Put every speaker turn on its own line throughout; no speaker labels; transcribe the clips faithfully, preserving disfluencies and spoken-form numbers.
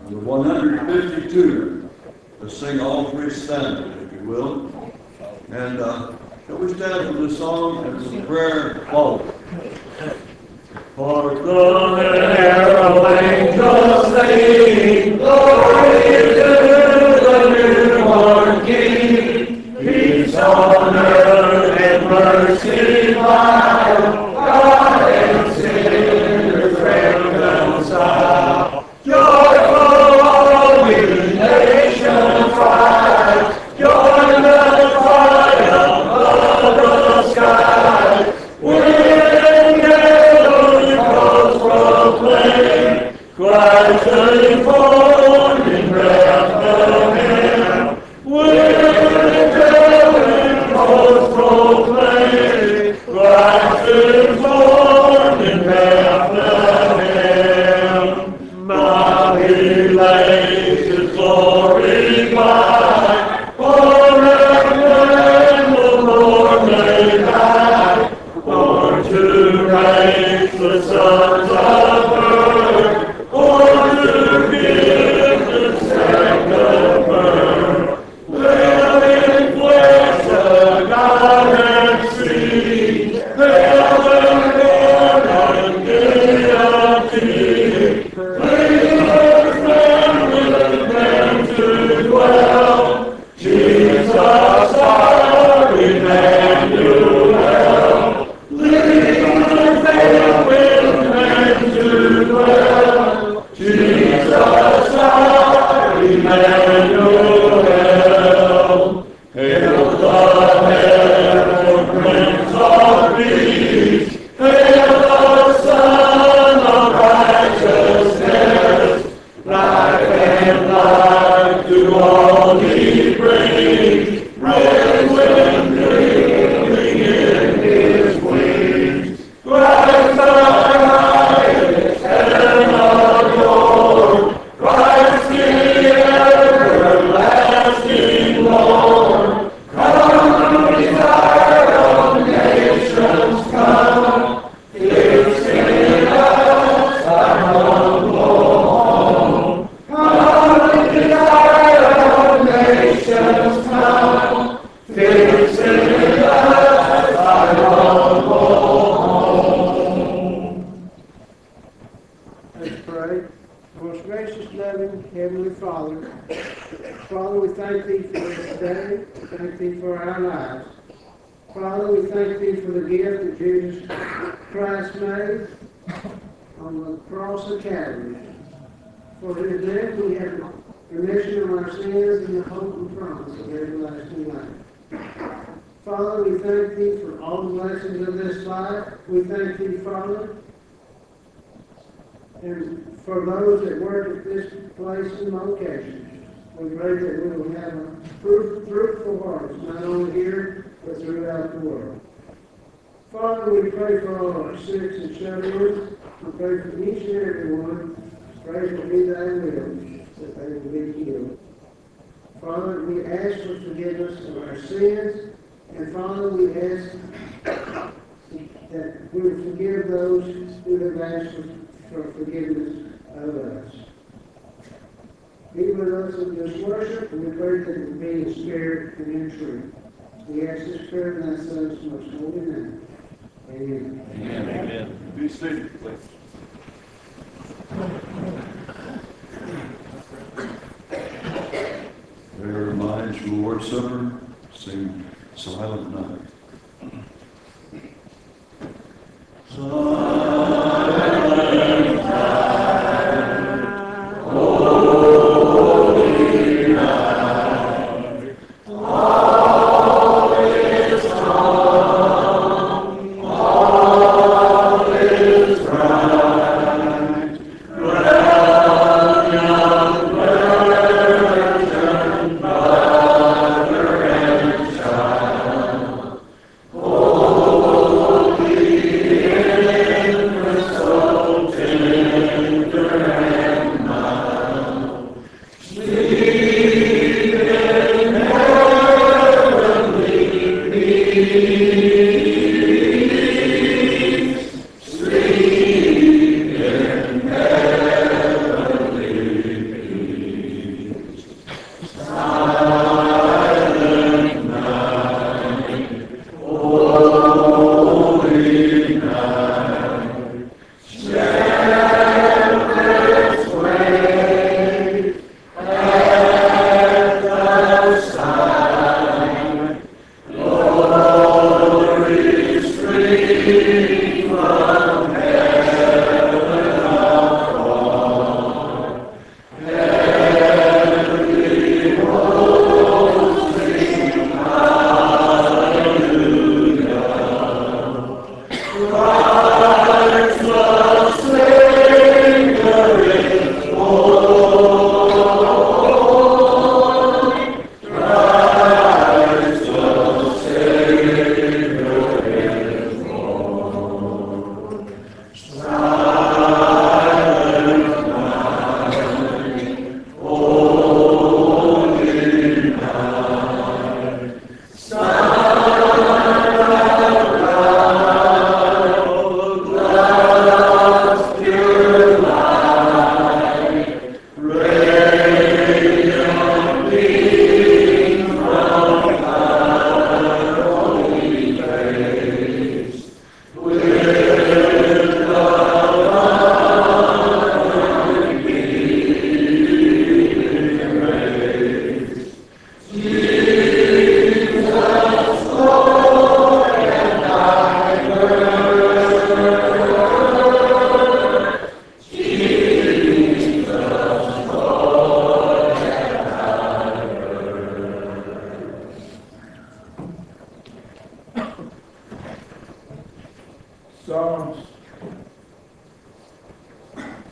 Number one hundred fifty-two. Let's sing all three stanzas, if you will. And uh, shall we stand for the song and for the prayer follow?
For the herald angels sing, glory to the newborn King. Peace on earth and mercy mild, God and sinners reconciled. Joyful all ye nations rise, join the triumph of the sky. When heaven calls proclaim, Christ is born in Bethlehem. When heaven calls proclaim, Christ is born in Bethlehem. Now he lays his glory by, forever and the Lord may die. Born to raise the sons of earth, born to give the second birth. Living flesh, the God and seed, heaven born and deity. Bring earth man with men to dwell. Jesus our Emmanuel. Jesus our Emmanuel. Hail the heavenly Prince of Peace. Hail the Son of Righteousness. Life and life to all he brings. Red wind dreaming in his wings. Christ our highest and adored. Christ the everlasting Lord. Come, desire of nations, come. Fix in us our humble home. Come, desire of nations, come. Fix in us our humble home.
Let's pray. Most gracious, loving Heavenly Father, Father, we thank Thee for this day. Thank Thee for our lives. Father, we thank Thee for the gift that Jesus Christ made on the cross of Calvary. For His death we have remission of our sins and the hope and promise of everlasting life. Father, we thank Thee for all the blessings of this life. We thank Thee, Father, and for those that work at this place and location. We pray that we will have a fruit, fruitful harvest, not only here, but throughout the world. Father, we pray for all our sick and shut-ins. We pray for each and every one. Pray for be Thy will, that they will be healed. Father, we ask for forgiveness of our sins. And Father, we ask that we will forgive those who have asked for forgiveness of us. Be with us in this worship, and we pray that it will be in spirit and in truth. We ask this prayer in Thy Son's most holy name. Amen.
Amen. Amen. Be seated, please. Bear in mind your Lord's Supper, sing Silent Night. Silent night, holy night, all is calm, all is bright, brown young virgin, mother and child.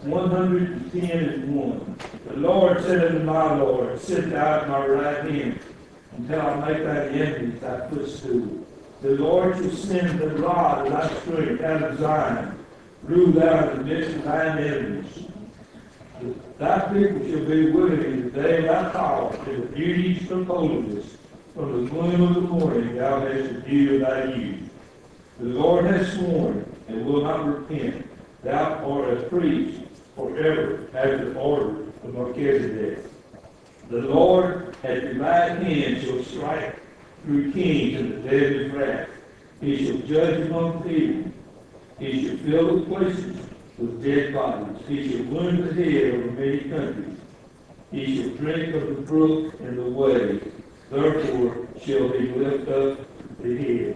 one hundred ten and one. The Lord said unto my Lord, sit thou at my right hand, until I make thy enemies thy footstool. The Lord shall send the rod of thy strength out of Zion. Rule thou in the midst of thine enemies. Thy people shall be willing in the day of thy power, in the beauties of holiness. From the gloom of the morning thou hast the beauty of thy youth. The Lord has sworn, and will not repent. Thou art a priest forever, after the order of Melchizedek. The Lord at the right hand shall strike through kings in the day of his wrath. He shall judge among people. He shall fill the places with dead bodies. He shall wound the head over many countries. He shall drink of the brook and the way. Therefore shall he lift up the head.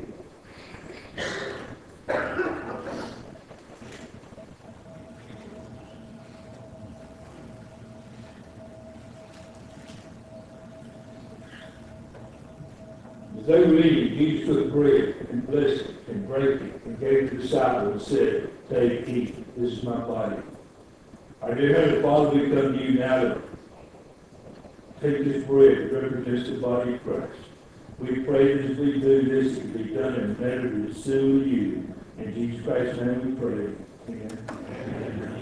As they were eating, Jesus took bread and blessed it and brake it and gave it to the disciples and said, take, eat, this is my body. Our dear Heavenly Father, we come to you now to take this bread that represents the body of Christ. We pray that as we do this, it can be done in a manner to soothe you. In Jesus Christ's name we pray. Amen. Amen.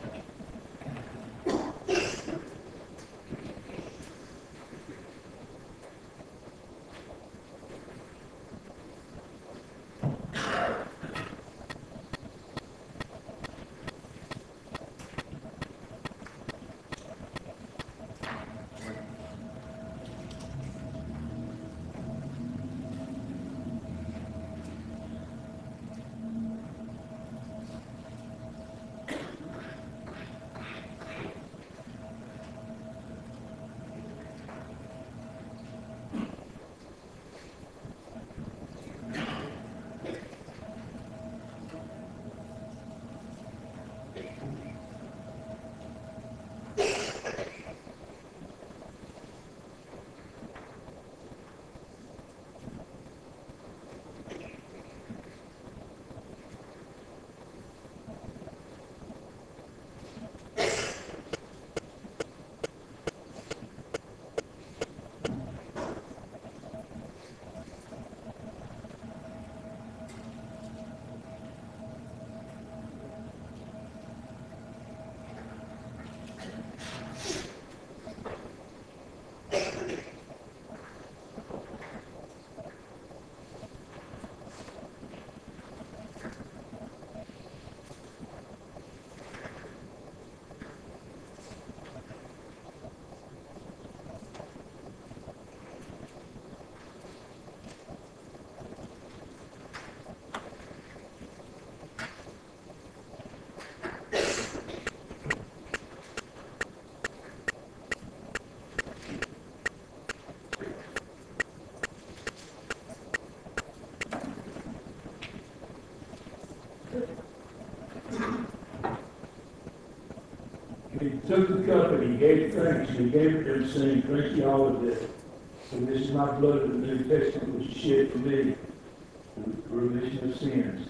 He took the cup and he gave thanks, and he gave it to them, saying, drink ye all of this. For this is my blood of the New Testament, which is shed for me, for the remission of sins.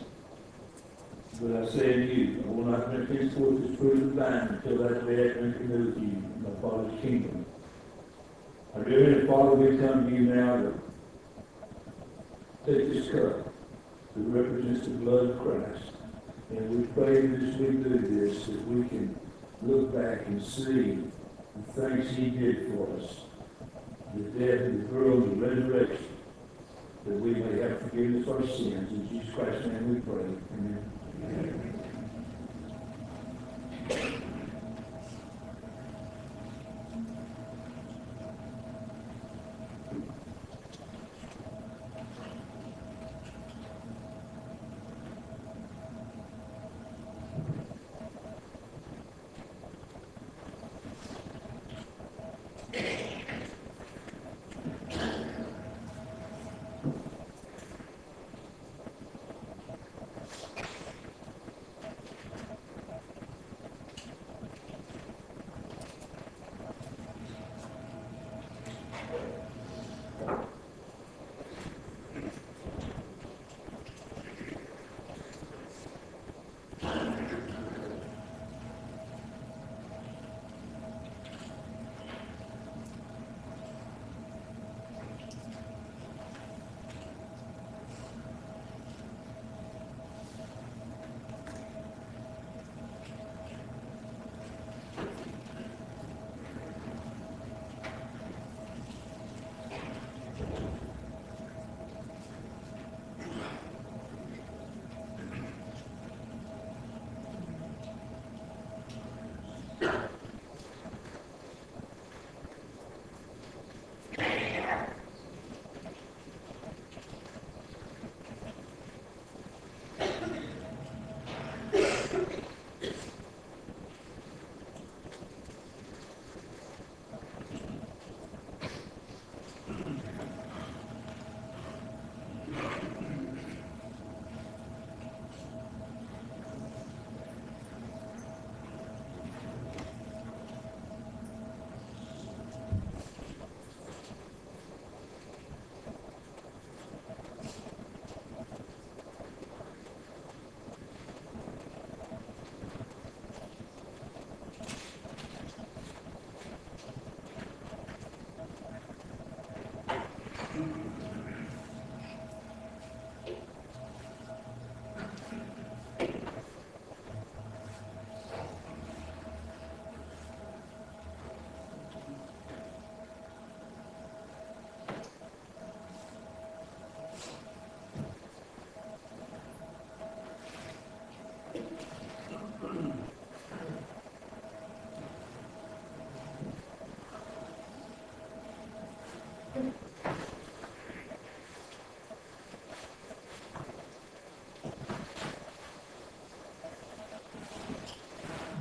But I say unto you, I will not drink henceforth this fruit of the vine until that day I drink anew with you in my Father's kingdom. Our dear Heavenly Father, we come to you now to take this cup that represents the blood of Christ. And we pray that as we do this, that we can look back and see the things he did for us, the death, the burial, the resurrection, that we may have forgiveness of our sins. In Jesus Christ's name we pray. Amen. Amen.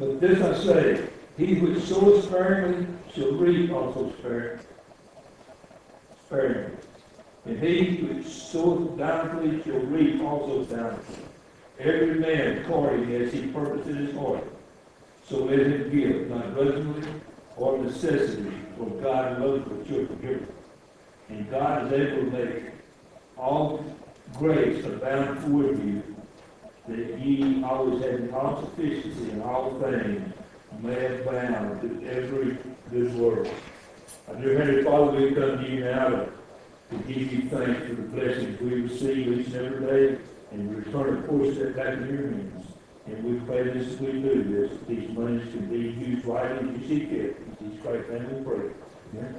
But this I say, he which soweth sparingly shall reap also sparingly. Sparingly. And he which soweth bountifully shall reap also bountifully. Every man according as he purposed in his heart. So let him give, not grudgingly or necessity, for God loves the children giver. And God is able to make all grace abound toward you, that ye always have all sufficiency in all things, may abound to every good work. Our dear Heavenly Father, we come to you now to, to give you thanks for the blessings we receive each and every day, and we return a portion of that back in your hands. And we pray this as we do this, that these monies can be used rightly as you see fit. In Jesus Christ's name we pray. Amen.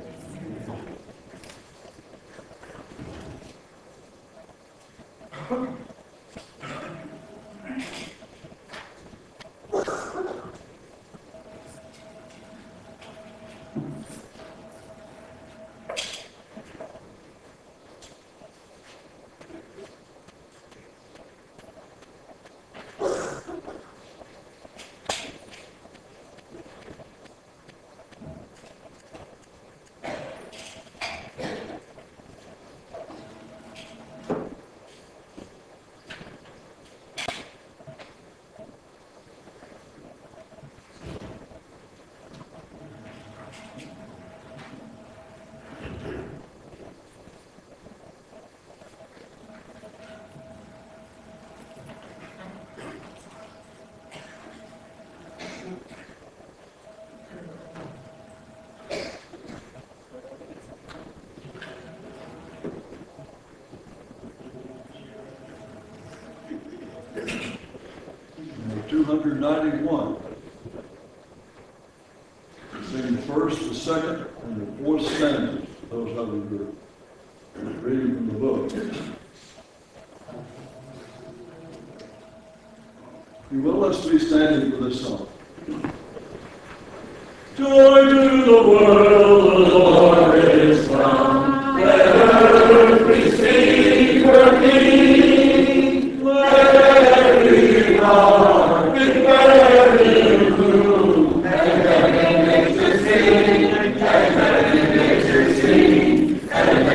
two hundred ninety-one. Sing the first, the second, and the fourth stanzas. Those of you who are reading from the book. If you will, let's be standing for this song. Joy to the world, the Lord is come. Let earth receive her King. Let every heart prepare Him room. And heaven makes her sing, and heaven makes her sing, and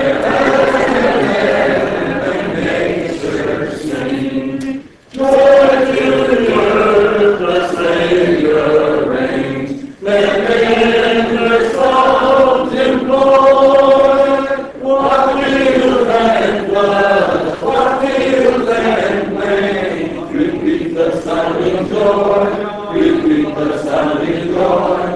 heaven makes her sing. Joy to the earth, the Savior reigns. Let men their songs employ. What field and blood, what field and plain, repeat the sounding joy, repeat the sounding joy.